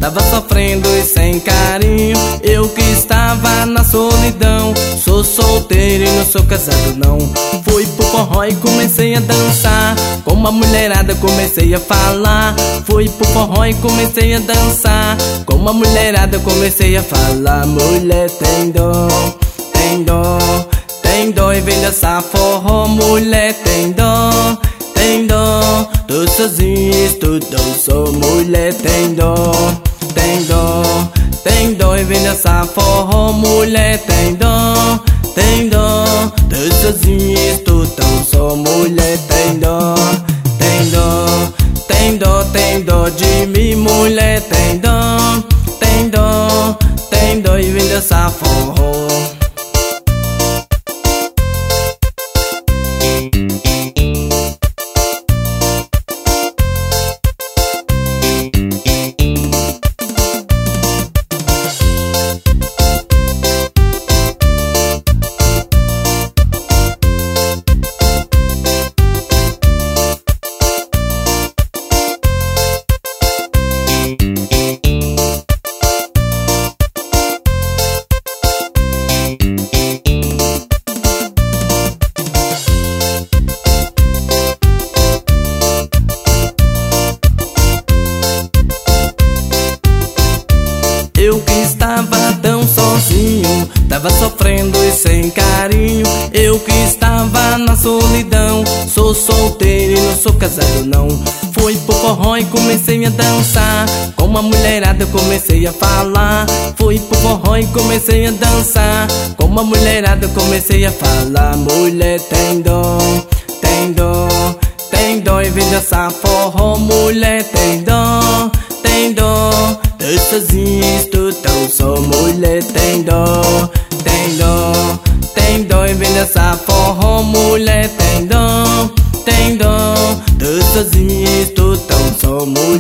tava sofrendo e sem carinho. Eu que estava na solidão. Sou solteiro e não sou casado não. Fui pro forró e comecei a dançar. Com uma mulherada comecei a falar. Fui pro forró e comecei a dançar. Com uma mulherada comecei a falar. Mulher tem dó, tem dó, tem dó e vem dançar forró. Mulher tem dó, tem dó, tô sozinho, estudou, sou mulher tem dó, tem dó, tem dó e vem dançar forró. Mulher tem dó, tem dó, tô sozinho, estudou, sou mulher tem dó, tem dó, tem dó, tem dó de mim. Mulher tem dó, tem dó, tem dó e vem dançar forró. Eu que estava tão sozinho, tava sofrendo e sem carinho. Eu que estava na solidão. Sou solteiro e não sou casado não. Fui pro forró e comecei a dançar. Com uma mulherada eu comecei a falar. Fui pro forró e comecei a dançar. Com uma mulherada eu comecei a falar. Mulher tem dó, tem dó, tem dó e vem dançar forró. Mulher tem dó, tem dó, tô sozinho, estudou, sou mulher tem dó, tem dó, tem dó e vem dançar forró. Mulher tem dó, tem dó, tô sozinho, estudou, sou mulher.